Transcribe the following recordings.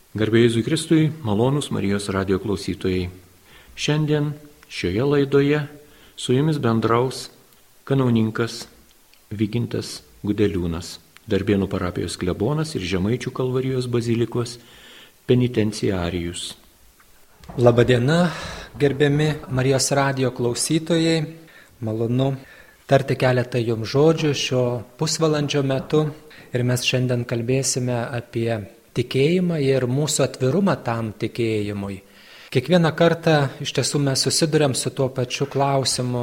Garbė Jėzui Kristui, malonūs Marijos radijo klausytojai. Šiandien šioje laidoje su jumis bendraus kanauninkas Vygintas Gudeliūnas, Darbėnų parapijos klebonas ir Žemaičių Kalvarijos bazilikos penitenciarijus. Labadiena, gerbiami Marijos radijo klausytojai. Malonu tarti keletą jums žodžių šio pusvalandžio metu. Ir mes šiandien kalbėsime apie tikėjimą ir mūsų atvirumą tam tikėjimui. Kiekvieną kartą iš tiesų mes susiduriam su tuo pačiu klausimu,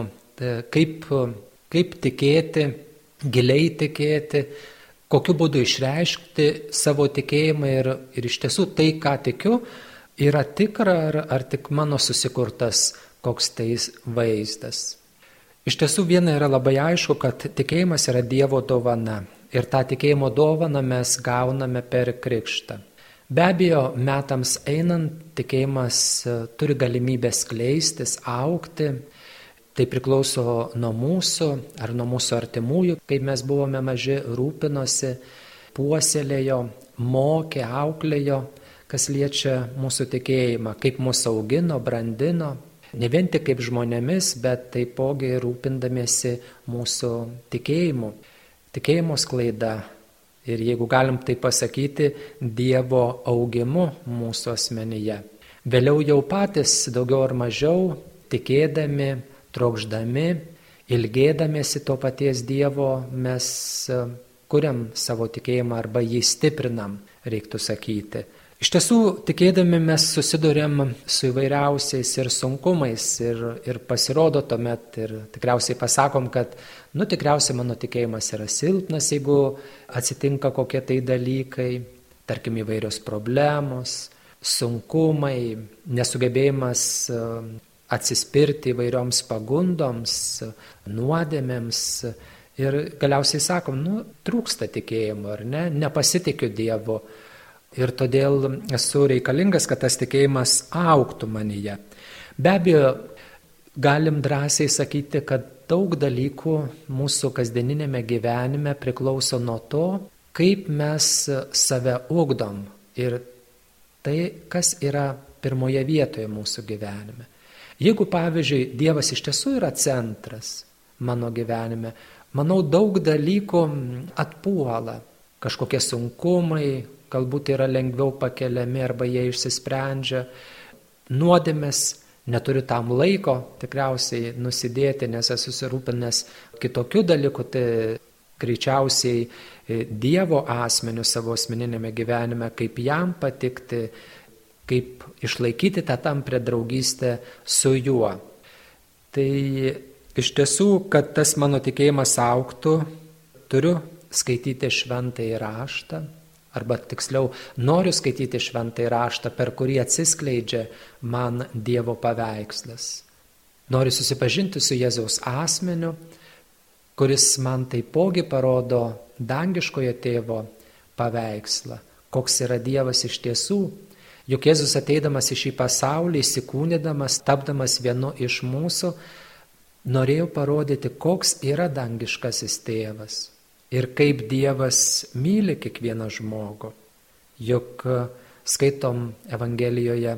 kaip tikėti, giliai tikėti, kokiu būdu išreiškti savo tikėjimą ir iš tiesų tai, ką tikiu, yra tikra ar tik mano susikurtas koks tais vaizdas. Iš tiesų viena yra labai aišku, kad tikėjimas yra Dievo dovana. Ir tą tikėjimo dovaną mes gauname per krikštą. Be abejo, metams einant, tikėjimas turi galimybę skleistis, augti. Tai priklauso nuo mūsų ar nuo mūsų artimųjų. Kai mes buvome maži, rūpinosi, puoselėjo, mokė, auklėjo, kas liečia mūsų tikėjimą, kaip mūsų augino, brandino. Ne vien tik kaip žmonėmis, bet taipogi rūpindamiesi mūsų tikėjimu. Tikėjimo sklaida ir, jeigu galim tai pasakyti, Dievo augimu mūsų asmenyje. Vėliau jau patys daugiau ar mažiau tikėdami, trokšdami, ilgėdamiesi to paties Dievo, mes kuriam savo tikėjimą arba jį stiprinam, reiktų sakyti. Iš tiesų, tikėdami mes susiduriam su įvairiausiais ir sunkumais ir pasirodo tuomet ir tikriausiai pasakom, kad tikriausiai mano tikėjimas yra silpnas, jeigu atsitinka kokie tai dalykai, tarkim įvairios problemos, sunkumai, nesugebėjimas atsispirti įvairioms pagundoms, nuodėmėms ir galiausiai sakom, trūksta tikėjimo, ar ne, nepasitikiu Dievu. Ir todėl esu reikalingas, kad tas tikėjimas augtų manyje. Be abejo, galim drąsiai sakyti, kad daug dalykų mūsų kasdieninėme gyvenime priklauso nuo to, kaip mes save ugdom ir tai, kas yra pirmoje vietoje mūsų gyvenime. Jeigu, pavyzdžiui, Dievas iš tiesų yra centras mano gyvenime, manau, daug dalykų atpuola, kažkokie sunkumai, galbūt yra lengviau pakeliami arba jie išsisprendžia. Nuodėmės neturiu tam laiko tikriausiai nusidėti, nes esu susirūpinęs kitokių dalykų, tai greičiausiai Dievo asmeniu savo asmeninėme gyvenime, kaip jam patikti, kaip išlaikyti tą tamprią draugystę su juo. Tai iš tiesų, kad tas mano tikėjimas augtų, turiu skaityti šventąjį raštą, arba tiksliau noriu skaityti šventąjį raštą, per kurį atsiskleidžia man Dievo paveikslas. Noriu susipažinti su Jėzaus asmeniu, kuris man taipogi parodo dangiškojo tėvo paveikslą, koks yra Dievas iš tiesų. Juk Jėzus ateidamas į šį pasaulį, įsikūnydamas, tapdamas vienu iš mūsų, norėjo parodyti, koks yra dangiškasis tėvas. Ir kaip Dievas myli kiekvieną žmogų. Juk skaitom Evangelijoje,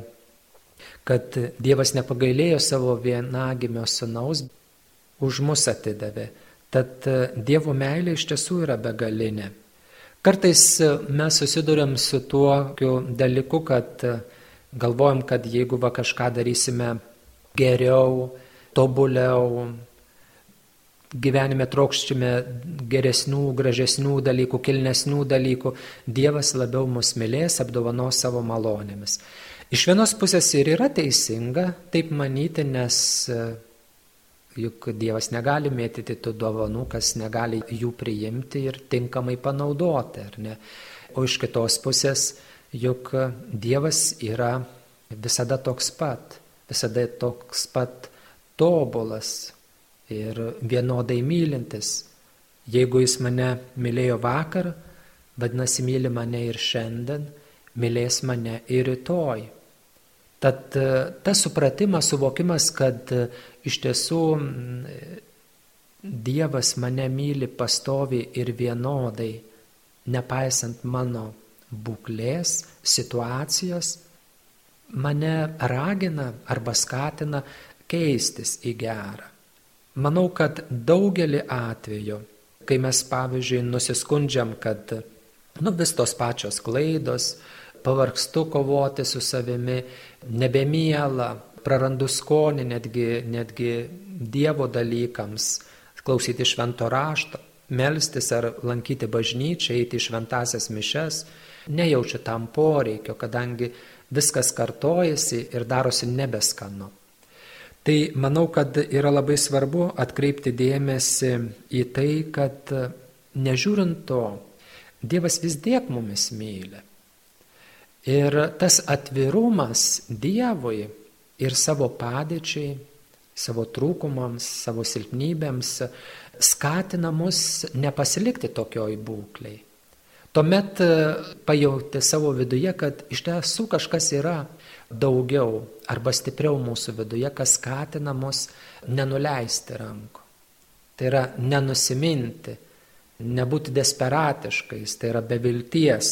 kad Dievas nepagailėjo savo vienagimio sūnaus, už mus atidavė. Tad Dievo meilė iš tiesų yra begalinė. Kartais mes susiduriam su tokiu dalyku, kad galvojam, kad jeigu kažką darysime geriau, tobuliau, gyvenime trokščiame geresnių, gražesnių dalykų, kilnesnių dalykų, Dievas labiau mus mylės, apdovanos savo malonėmis. Iš vienos pusės ir yra teisinga taip manyti, nes juk Dievas negali mėtyti tų dovanų, kas negali jų priimti ir tinkamai panaudoti, ar ne? O iš kitos pusės, juk Dievas yra visada toks pat tobulas ir vienodai mylintis. Jeigu jis mane mylėjo vakar, vadinasi, myli mane ir šiandien, mylės mane ir rytoj. Tad tas supratimas, suvokimas, kad iš tiesų Dievas mane myli pastoviai ir vienodai, nepaisant mano būklės, situacijos mane ragina arba skatina keistis į gerą. Manau, kad daugelį atvejų, kai mes, pavyzdžiui, nusiskundžiam, kad vis tos pačios klaidos, pavargstu kovoti su savimi, nebemiela, prarandu skonį netgi Dievo dalykams, klausyti švento rašto, melstis ar lankyti bažnyčią, eiti į šventasias mišes, nejaučiu tam poreikio, kadangi viskas kartojasi ir darosi nebeskanu. Tai manau, kad yra labai svarbu atkreipti dėmesį į tai, kad nežiūrint to, Dievas vis tiek mumis myli. Ir tas atvirumas Dievui ir savo padėčiai, savo trūkumams, savo silpnybėms skatina mus nepasilikti tokioj būklei. Tuomet pajauti savo viduje, kad iš tiesų kažkas yra daugiau arba stipriau mūsų viduje, kas skatina mus nenuleisti rankų. Tai yra nenusiminti, nebūti desperatiškais, tai yra be vilties,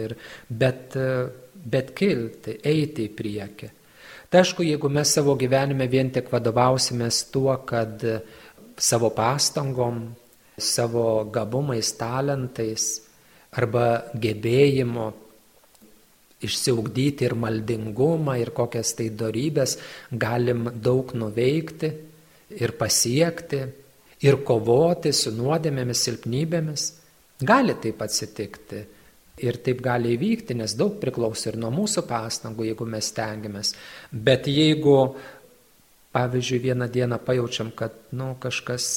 bet kilti, eiti į priekį. Tai aišku, jeigu mes savo gyvenime vien tik vadovausimės tuo, kad savo pastangom, savo gabumais, talentais arba gebėjimu išsiugdyti ir maldingumą ir kokias tai dorybės galim daug nuveikti ir pasiekti ir kovoti su nuodėmėmis, silpnybėmis, gali taip atsitikti. Ir taip gali įvykti, nes daug priklauso ir nuo mūsų pastangų, jeigu mes stengiamės. Bet jeigu, pavyzdžiui, vieną dieną pajaučiam, kad kažkas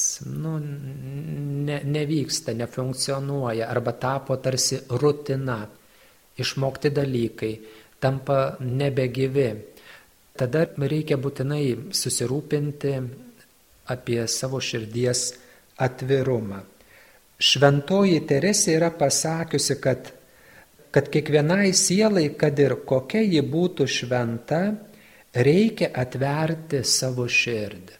nevyksta, nefunkcionuoja, arba tapo tarsi rutina, išmokti dalykai, tampa nebegyvi, tada reikia būtinai susirūpinti apie savo širdies atvirumą. Šventoji Teresė yra pasakiusi, kad kiekvienai sielai, kad ir kokia ji būtų šventa, reikia atverti savo širdį.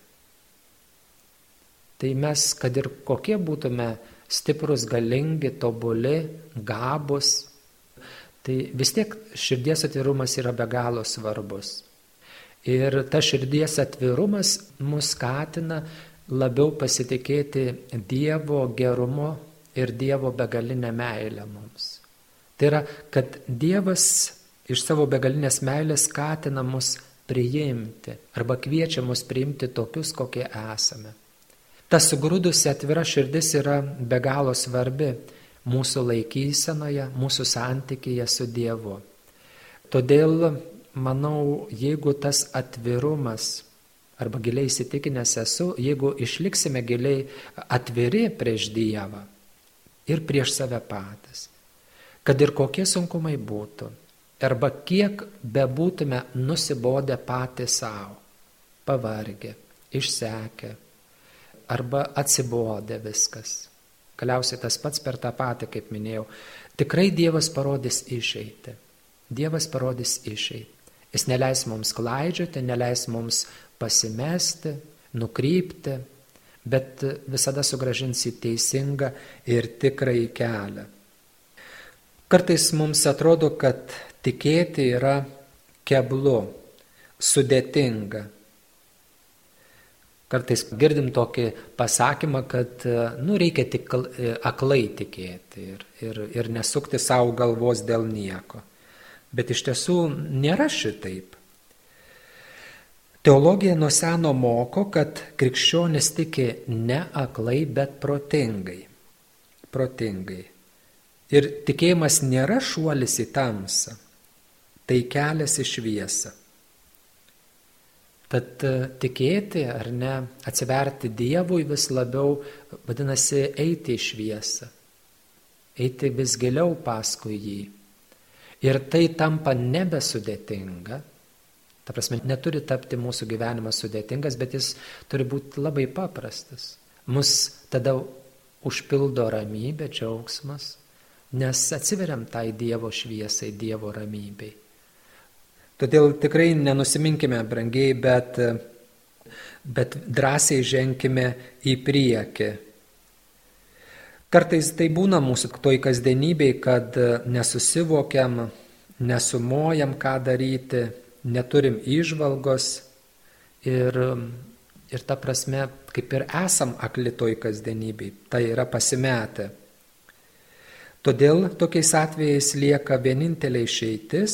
Tai mes, kad ir kokie būtume stiprus, galingi, tobuli, gabus, tai vis tiek širdies atvirumas yra be galo svarbus. Ir ta širdies atvirumas mus skatina labiau pasitikėti Dievo gerumu ir Dievo begalinę meilę mums. Tai yra, kad Dievas iš savo begalinės meilės skatina mus priimti arba kviečia mus priimti tokius, kokie esame. Ta sugrūdusi atvira širdis yra be galo svarbi mūsų laikysenoje, mūsų santykyje su Dievu. Todėl, manau, jeigu tas atvirumas, arba giliai įsitikinęs esu, jeigu išliksime giliai atviri prieš Dievą ir prieš save patys, kad ir kokie sunkumai būtų, arba kiek bebūtume nusibodę patys savo, pavargę, išsekę, arba atsibodę viskas. Galiausiai tas pats per tą patį, kaip minėjau, tikrai Dievas parodys išeitį. Dievas parodys išeitį. Jis neleis mums klaidžioti, neleis mums pasimesti, nukrypti, bet visada sugrąžins į teisingą ir tikrąjį kelią. Kartais mums atrodo, kad tikėti yra keblu, sudėtinga. Kartais girdim tokį pasakymą, kad reikia tik aklai tikėti ir nesukti savo galvos dėl nieko. Bet iš tiesų nėra šitaip. Teologija nuo seno moko, kad krikščionis tiki ne aklai, bet protingai. Protingai. Ir tikėjimas nėra šuolis į tamsą, tai kelias į šviesą. Tad tikėti ar ne, atsiverti Dievui vis labiau, vadinasi, eiti į šviesą, eiti vis giliau paskui jį. Ir tai tampa nebesudėtinga, ta prasme, neturi tapti mūsų gyvenimas sudėtingas, bet jis turi būti labai paprastas. Mus tada užpildo ramybė, džiaugsmas, nes atsiveriam tai Dievo šviesai, Dievo ramybei. Todėl tikrai nenusiminkime, brangiai, bet drąsiai ženkime į priekį. Kartais tai būna mūsų toj kasdienybėj, kad nesusivokiam, nesumojam, ką daryti, neturim įžvalgos ir ta prasme, kaip ir esam akli toj kasdienybėj, tai yra pasimetę. Todėl tokiais atvejais lieka vienintelė išeitis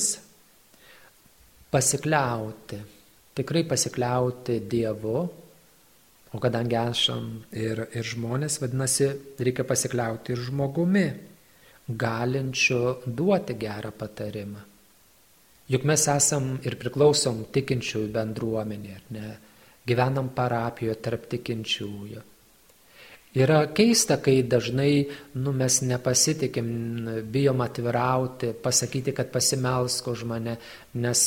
pasikliauti, tikrai pasikliauti Dievu, o kadangi esam ir žmonės, vadinasi, reikia pasikliauti ir žmogumi, galinčiu duoti gerą patarimą. Juk mes esam ir priklausom tikinčiųjų bendruomenė, ar ne? Gyvenam parapijoje tarp tikinčiųjų. Yra keista, kai dažnai mes nepasitikim, bijom atvirauti, pasakyti, kad pasimelsk už mane, nes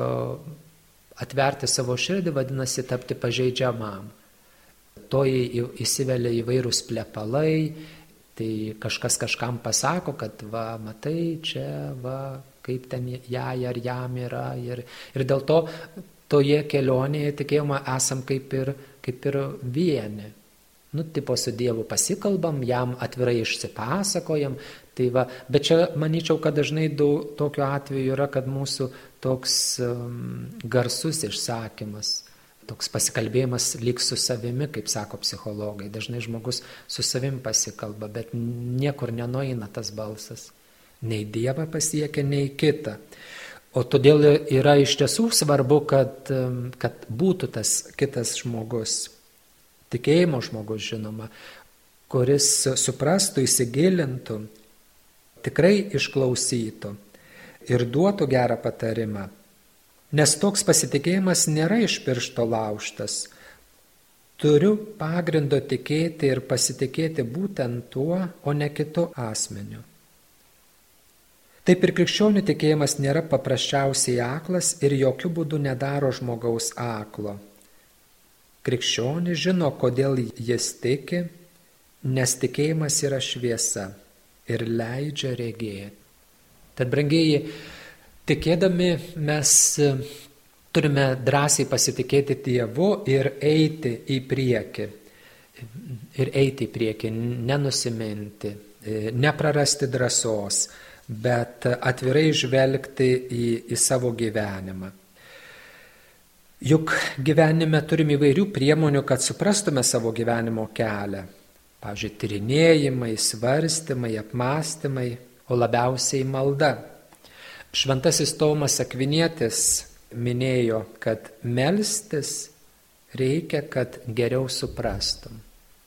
atverti savo širdį vadinasi tapti pažeidžiamam. To įsivelia įvairūs plepalai, tai kažkas kažkam pasako, kad va, matai, čia, va, kaip ten jai ar jam yra. Ir dėl to toje kelionėje tikėjimo esam kaip ir vieni. Tipo su Dievu pasikalbam, jam atvirai išsipasakojam. Tai va, bet čia manyčiau, kad dažnai tokiu atveju yra, kad mūsų toks garsus išsakymas, toks pasikalbėjimas lyg su savimi, kaip sako psichologai. Dažnai žmogus su savim pasikalba, bet niekur nenueina tas balsas. Nei Dievą pasiekia, nei kitą. O todėl yra iš tiesų svarbu, kad būtų tas kitas žmogus, tikėjimo žmogus žinoma, kuris suprastų, įsigilintų, tikrai išklausytų ir duotų gerą patarimą. Nes toks pasitikėjimas nėra iš piršto laužtas. Turiu pagrindo tikėti ir pasitikėti būtent tuo, o ne kitu asmeniu. Taip ir krikščionių tikėjimas nėra paprasčiausiai aklas ir jokių būdų nedaro žmogaus aklo. Krikščionis žino, kodėl jis tiki, nes tikėjimas yra šviesa ir leidžia regėti. Tad, brangieji, tikėdami mes turime drąsiai pasitikėti Dievu ir eiti į priekį. Ir eiti į priekį, nenusiminti, neprarasti drąsos, bet atvirai žvelgti į savo gyvenimą. Juk gyvenime turim įvairių priemonių, kad suprastume savo gyvenimo kelią. Pavyzdžiui, tyrinėjimai, svarstymai, apmąstymai, o labiausiai malda. Šventasis Tomas Akvinietis minėjo, kad melstis reikia, kad geriau suprastum.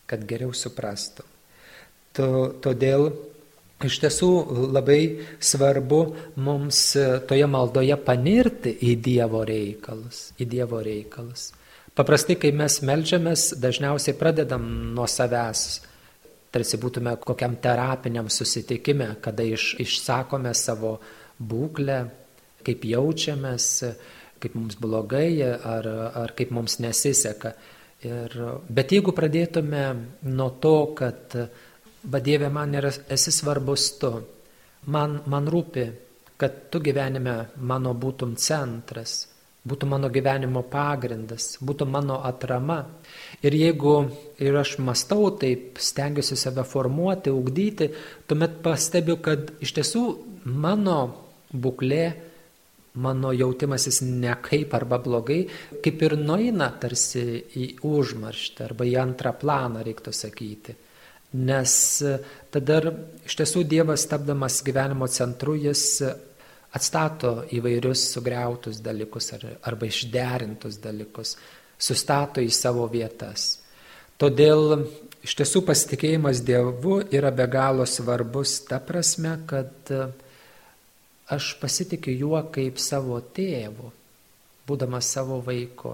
Todėl iš tiesų labai svarbu mums toje maldoje panirti į Dievo reikalus. Paprastai, kai mes meldžiamės, dažniausiai pradedam nuo savęs, tarsi būtume kokiam terapiniam susitikime, kada išsakome savo būklę, kaip jaučiamės, kaip mums blogai ar kaip mums nesiseka. Bet jeigu pradėtume nuo to, kad Dieve, man esi svarbus tu, man rūpi, kad tu gyvenime mano būtum centras, būtų mano gyvenimo pagrindas, būtų mano atrama. Ir jeigu aš mąstau taip, stengiuosi save formuoti, ugdyti, tuomet pastebiu, kad iš tiesų mano būklė, mano jautimasis nekaip arba blogai, kaip ir nueina tarsi į užmarštį arba į antrą planą, reiktų sakyti. Nes tada iš tiesų Dievas, tapdamas gyvenimo centru, jis atstato įvairius sugriautus dalykus arba išderintus dalykus, sustato į savo vietas. Todėl iš tiesų pasitikėjimas Dievu yra be galo svarbus ta prasme, kad aš pasitikiu juo kaip savo tėvu, būdamas savo vaiku,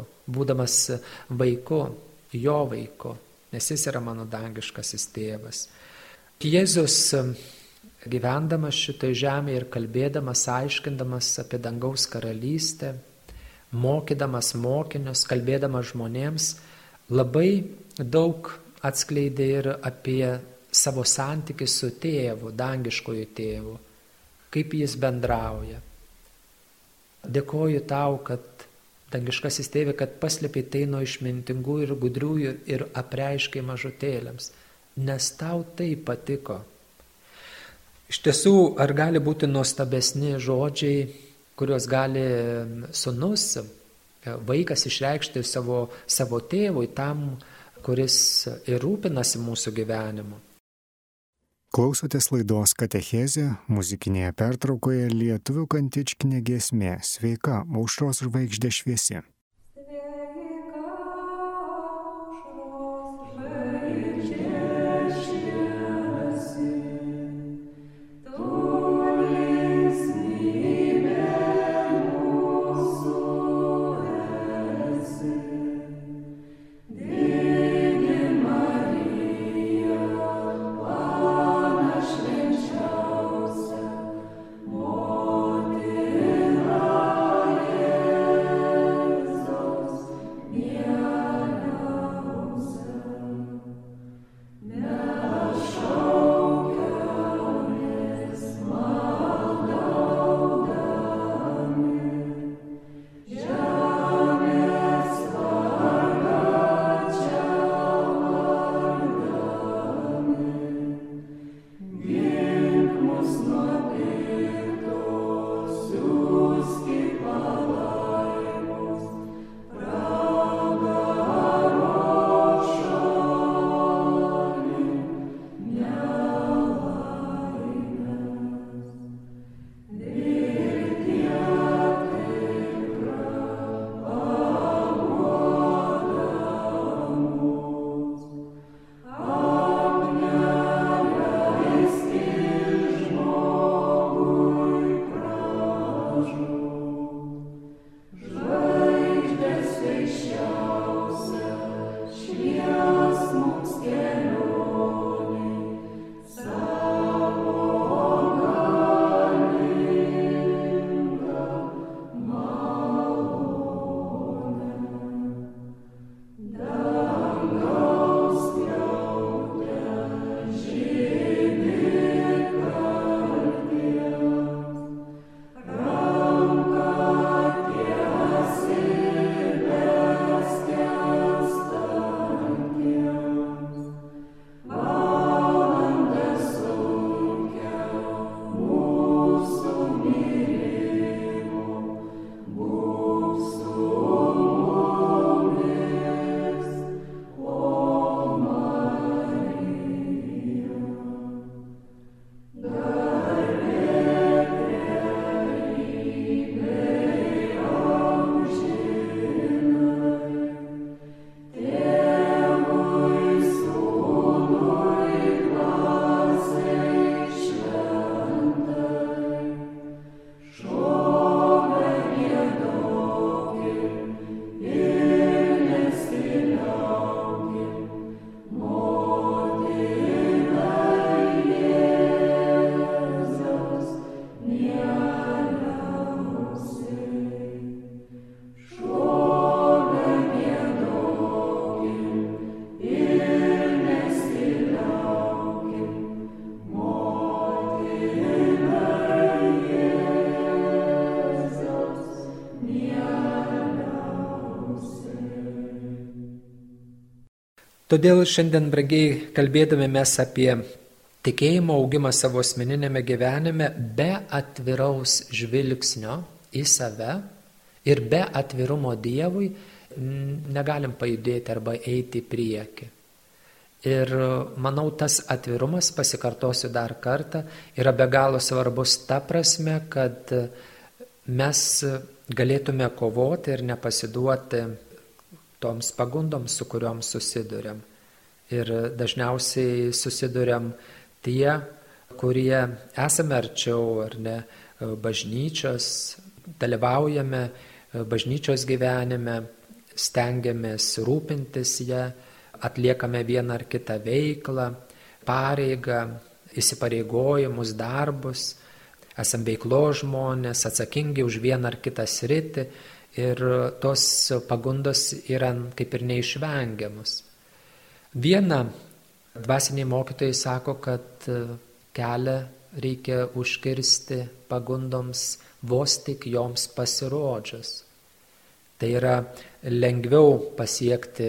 jo vaiku. Nes jis yra mano dangiškasis tėvas. Jėzus, gyvendamas šitoje žemėje ir kalbėdamas, aiškindamas apie dangaus karalystę, mokydamas mokinius, kalbėdamas žmonėms, labai daug atskleidė ir apie savo santykį su tėvu, dangiškoju tėvu, kaip jis bendrauja. Dėkoju tau, kad dangiškasis tėve, kad paslėpė tai nuo išmintingų ir gudrių ir apreiškė mažutėliams. nes tau tai patiko. Iš tiesų, ar gali būti nuostabesni žodžiai, kuriuos gali sūnus, vaikas išreikšti savo tėvui, tam, kuris ir rūpinasi mūsų gyvenimu. Klausotės laidos Katechezė, muzikinėje pertraukoje lietuvių kantičkinė giesmė Sveika, aušros žvaigždė šviesi. Todėl šiandien, brangiai, kalbėdami mes apie tikėjimo augimą savo asmeninėme gyvenime be atviraus žvilgsnio į save ir be atvirumo Dievui negalim pajudėti arba eiti į priekį. Ir manau, tas atvirumas, pasikartosiu dar kartą, yra be galo svarbus ta prasme, kad mes galėtume kovoti ir nepasiduoti toms pagundoms, su kuriuom susiduriam. Ir dažniausiai susiduriam tie, kurie esame arčiau ar ne bažnyčios, dalyvaujame bažnyčios gyvenime, stengiamės rūpintis ją, atliekame vieną ar kitą veiklą, pareigą, įsipareigojimus, darbus, esam veiklos žmonės, atsakingi už vieną ar kitą sritį ir tos pagundos yra kaip ir neišvengiamus. Viena, dvasiniai mokytojai sako, kad kelią reikia užkirsti pagundoms vos tik joms pasirodžius. Tai yra lengviau pasiekti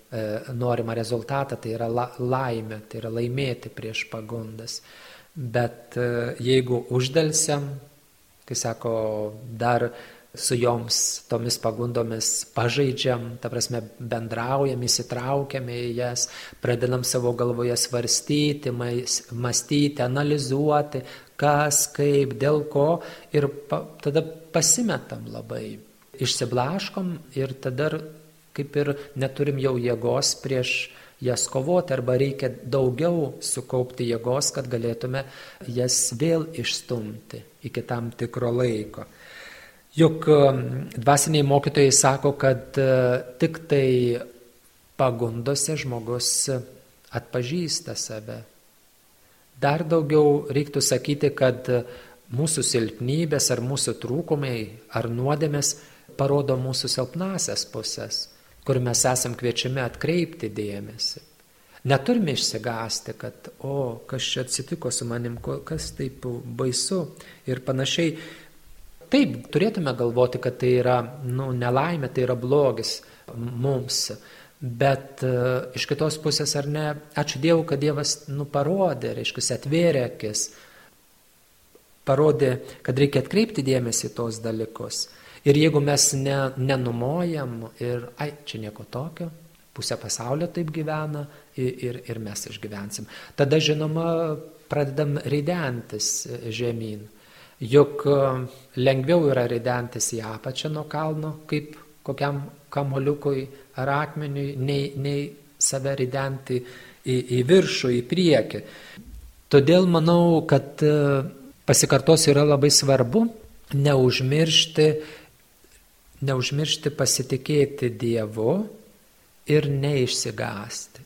norimą rezultatą, tai yra laimė, tai yra laimėti prieš pagundas. Bet jeigu uždelsiam, kai sako, dar su joms tomis pagundomis pažaidžiam, ta prasme bendraujam, įsitraukiame į jas, pradedam savo galvoje svarstyti, mąstyti, analizuoti, kas, kaip, dėl ko, ir tada pasimetam labai, išsiblaškom ir tada kaip ir neturim jau jėgos prieš jas kovoti, arba reikia daugiau sukaupti jėgos, kad galėtume jas vėl išstumti iki tam tikro laiko. Juk dvasiniai mokytojai sako, kad tik tai pagundose žmogus atpažįsta save. Dar daugiau reiktų sakyti, kad mūsų silpnybės ar mūsų trūkumai ar nuodėmės parodo mūsų silpnasias pusės, kur mes esam kviečiami atkreipti dėmesį. Neturime išsigąsti, kad, kas čia atsitiko su manim, kas taip baisu ir panašiai. Taip, turėtume galvoti, kad tai yra nelaimė, tai yra blogis mums. Bet iš kitos pusės, ar ne, ačiū Dievui, kad Dievas parodė, reiškia, atvėrė akis, parodė, kad reikia atkreipti dėmesį į tos dalykus. Ir jeigu mes nenumojam ir, čia nieko tokio, pusė pasaulio taip gyvena ir mes išgyvensim. Tada, žinoma, pradedam ridentis žemyn. Juk lengviau yra ridentis į apačią nuo kalno, kaip kokiam kamoliukui ar akmeniui, nei save ridenti į viršų, į priekį. Todėl manau, kad pasikartosiu, yra labai svarbu neužmiršti pasitikėti Dievu ir neišsigąsti.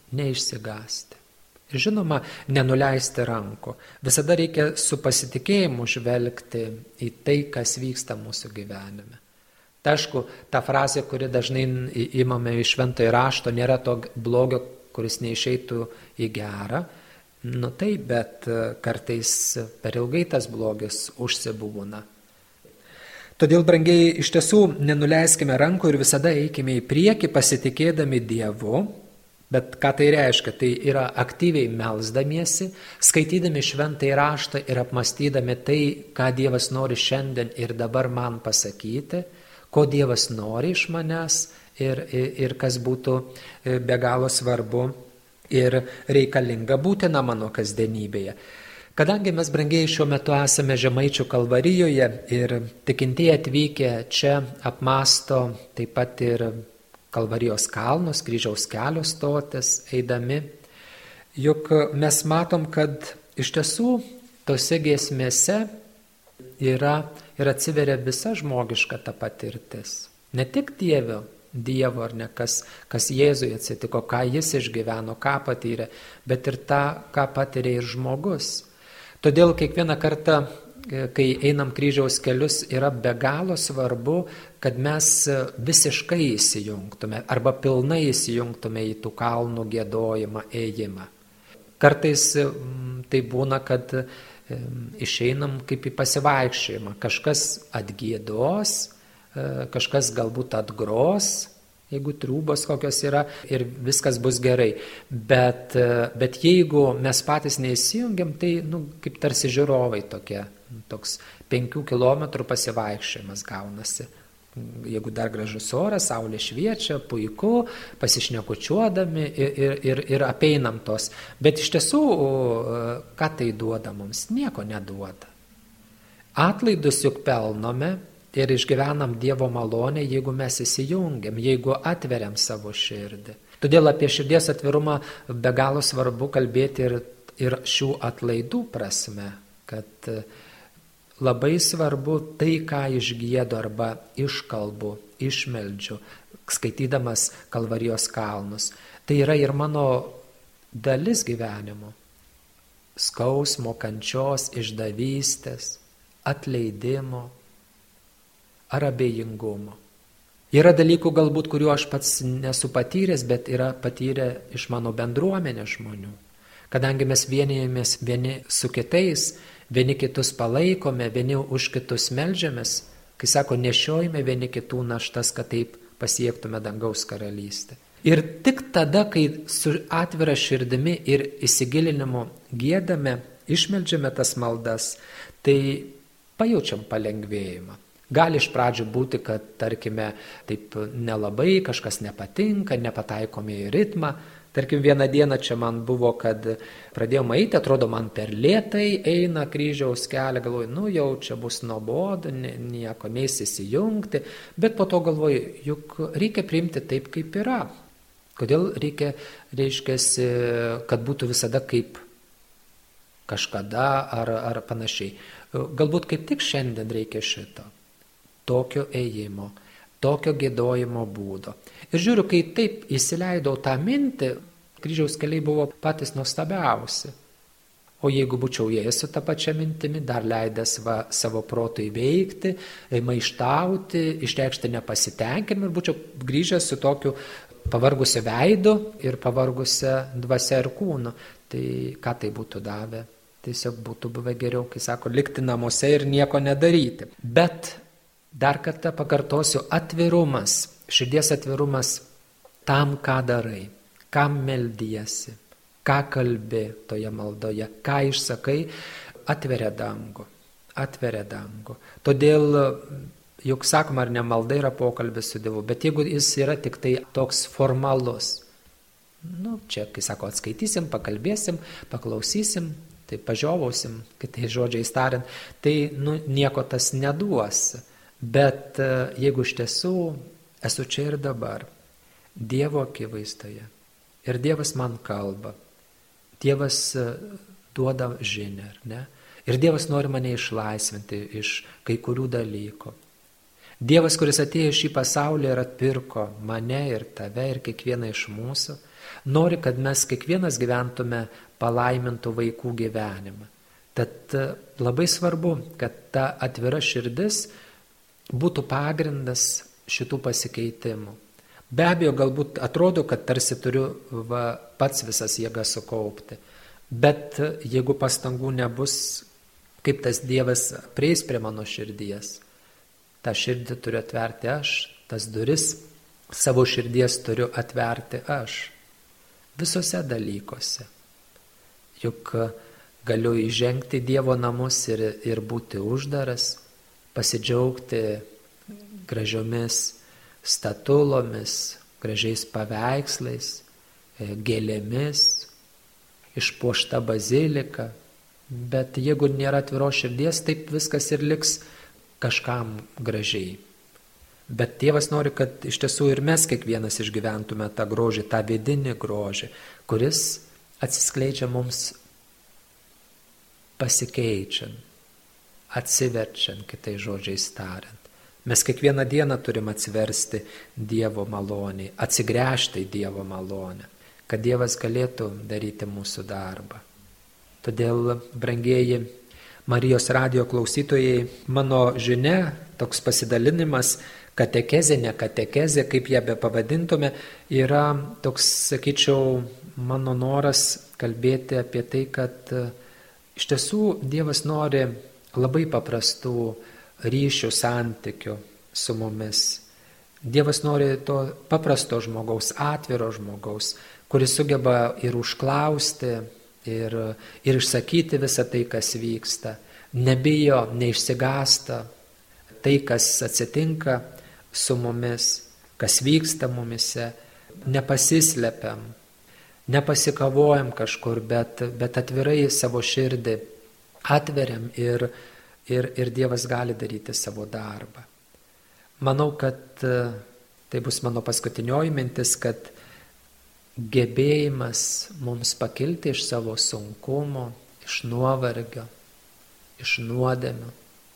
Žinoma, nenuleisti rankų. Visada reikia su pasitikėjimu žvelgti į tai, kas vyksta mūsų gyvenime. Tai aišku, ta frazė, kuri dažnai imame iš Šventojo rašto, nėra to blogio, kuris neišeitų į gerą. Taip, bet kartais per ilgai tas blogis užsibūna. Todėl, brangiai, iš tiesų nenuleiskime rankų ir visada eikime į priekį pasitikėdami Dievu. Bet ką tai reiškia? Tai yra aktyviai melsdamiesi, skaitydami Šventąjį raštą ir apmąstydami tai, ką Dievas nori šiandien ir dabar man pasakyti, ko Dievas nori iš manęs ir kas būtų be galo svarbu ir reikalinga būtina mano kasdienybėje. Kadangi mes, brangiai, šiuo metu esame Žemaičių Kalvarijoje ir tikintieji atvykę čia apmąsto taip pat ir Kalvarijos kalnus, Kryžiaus kelio stotis, eidami, juk mes matom, kad iš tiesų tose giesmėse yra ir atsiveria visa žmogiška ta patirtis. Ne tik Dievo ar ne, kas Jėzui atsitiko, ką jis išgyveno, ką patyrė, bet ir tą, ką patyrė ir žmogus. Todėl kiekvieną kartą, kai einam kryžiaus kelius, yra be galo svarbu, kad mes visiškai įsijungtume arba pilnai įsijungtume į tų kalnų giedojimą, ėjimą. Kartais tai būna, kad išeinam kaip į pasivaikščiojimą. Kažkas atgiedos, kažkas galbūt atgros, jeigu triūbos kokios yra, ir viskas bus gerai. Bet jeigu mes patys neįsijungiam, tai kaip tarsi žiūrovai toks 5 kilometrų pasivaikščiojimas gaunasi. Jeigu dar gražus oras, saulė šviečia, puiku, pasišnekučiuodami ir apeinam tos. Bet iš tiesų, ką tai duoda mums? Nieko neduoda. Atlaidus juk pelnome ir išgyvenam Dievo malonę, jeigu mes įsijungiam, jeigu atveriam savo širdį. Todėl apie širdies atvirumą be galo svarbu kalbėti ir šių atlaidų prasme, kad labai svarbu tai, ką išgiedu arba iškalbu, išmeldžiu, skaitydamas Kalvarijos kalnus. Tai yra ir mano dalis gyvenimo. Skausmo, kančios, išdavystės, atleidimo ar abejingumo. Yra dalykų galbūt, kuriuo aš pats nesu patyręs, bet yra patyrę iš mano bendruomenės žmonių. Kadangi mes vienijamės vieni su kitais, vieni kitus palaikome, vieni už kitus meldžiamės, kai sako, nešiojame vieni kitų naštas, kad taip pasiektume dangaus karalystę. Ir tik tada, kai su atvira širdimi ir įsigilinimu giedame, išmeldžiame tas maldas, tai pajaučiam palengvėjimą. Gali iš pradžių būti, kad, tarkime, taip nelabai, kažkas nepatinka, nepataikome į ritmą. Tarkim, vieną dieną čia man buvo, kad pradėjom eiti, atrodo, man per lėtai eina kryžiaus kelią, galvoju, jau čia bus nuobodu, nieko neis įsijungti, bet po to galvoju, juk reikia priimti taip, kaip yra. Kodėl reiškia, kad būtų visada kaip kažkada ar panašiai. Galbūt kaip tik šiandien reikia šito. Tokio ėjimo, tokio giedojimo būdo. Ir žiūriu, kai taip įsileidau tą mintį, kryžiaus keliai buvo patys nuostabiausi. O jeigu būčiau ėjęs su tą pačią mintimi, dar leidęs savo protui veikti, maištauti, išreikšti nepasitenkinimą ir būčiau grįžęs su tokiu pavargusiu veidu ir pavargusią dvasia ir kūnu, tai ką tai būtų davę? Tiesiog būtų buvę geriau, kai sako, likti namuose ir nieko nedaryti. Bet dar kartą pakartosiu, atvirumas, širdies atvirumas tam, ką darai, kam meldiesi, ką kalbi toje maldoje, ką išsakai, atveria dangų. Todėl, juk sakoma, ar ne malda yra pokalbis su Dievu, bet jeigu jis yra tik tai toks formalus, čia, kai sako, atskaitysim, pakalbėsim, paklausysim, tai pažiovausim, kitais žodžiais tariant, tai nieko tas neduos. Bet jeigu iš tiesų esu čia ir dabar, Dievo akivaizdoje, ir Dievas man kalba, Dievas duoda žinią, ar ne? Ir Dievas nori mane išlaisvinti iš kai kurių dalykų. Dievas, kuris atėjo į šį pasaulį ir atpirko mane ir tave ir kiekvieną iš mūsų, nori, kad mes kiekvienas gyventume palaimintų vaikų gyvenimą. Tad labai svarbu, kad ta atvira širdis būtų pagrindas šitų pasikeitimų. Be abejo, galbūt atrodo, kad tarsi turiu pats visas jėgas sukaupti, bet jeigu pastangų nebus, kaip tas Dievas prieis prie mano širdies, tą širdį turiu atverti aš, tas duris savo širdies turiu atverti aš. Visose dalykuose. Juk galiu įžengti Dievo namus ir būti uždaras, pasidžiaugti gražiomis statulomis, gražiais paveikslais, gėlėmis, išpuošta bazilika, bet jeigu nėra atviros širdies, taip viskas ir liks kažkam gražiai. Bet Dievas nori, kad iš tiesų ir mes kiekvienas išgyventume tą grožį, tą vidinį grožį, kuris atsiskleidžia mums pasikeičiant, atsiverčiant, kitais žodžiais tariant. Mes kiekvieną dieną turim atsiversti Dievo malonei, atsigręžti į Dievo malonę, kad Dievas galėtų daryti mūsų darbą. Todėl, brangieji Marijos radijo klausytojai, mano žinia, toks pasidalinimas, katekezė, ne katekezė, kaip ją be pavadintume, yra toks, sakyčiau, mano noras kalbėti apie tai, kad iš tiesų Dievas nori labai paprastų ryšių, santykių su mumis. Dievas nori to paprasto žmogaus, atviro žmogaus, kuris sugeba ir užklausti, ir išsakyti visą tai, kas vyksta. Nebijo, neišsigąsta tai, kas atsitinka su mumis, kas vyksta mumise, nepasislepiam, nepasikavojam kažkur, bet atvirai savo širdį atveriam ir Dievas gali daryti savo darbą. Manau, kad tai bus mano paskutinioji mintis, kad gebėjimas mums pakilti iš savo sunkumo, iš nuovargio, iš nuodėmių,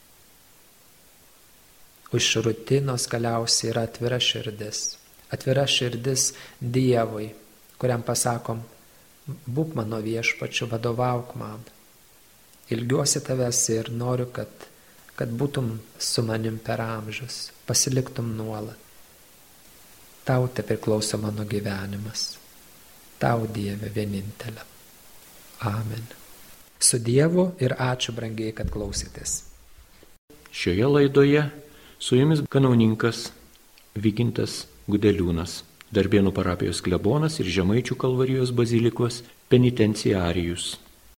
iš rutinos galiausiai yra atvira širdis. Atvira širdis Dievui, kuriam pasakom, būk mano viešpačiu, vadovauk man. Ilgiuosi tavęs ir noriu, kad būtum su manim per amžius, pasiliktum nuolat. Tau te priklauso mano gyvenimas. Tau, Dieve, vienintelė. Amen. Su Dievu ir ačiū, brangiai, kad klausėtės. Šioje laidoje su jumis kanauninkas Vygintas Gudeliūnas. Darbėnų parapijos klebonas ir Žemaičių Kalvarijos bazilikos penitenciarijus.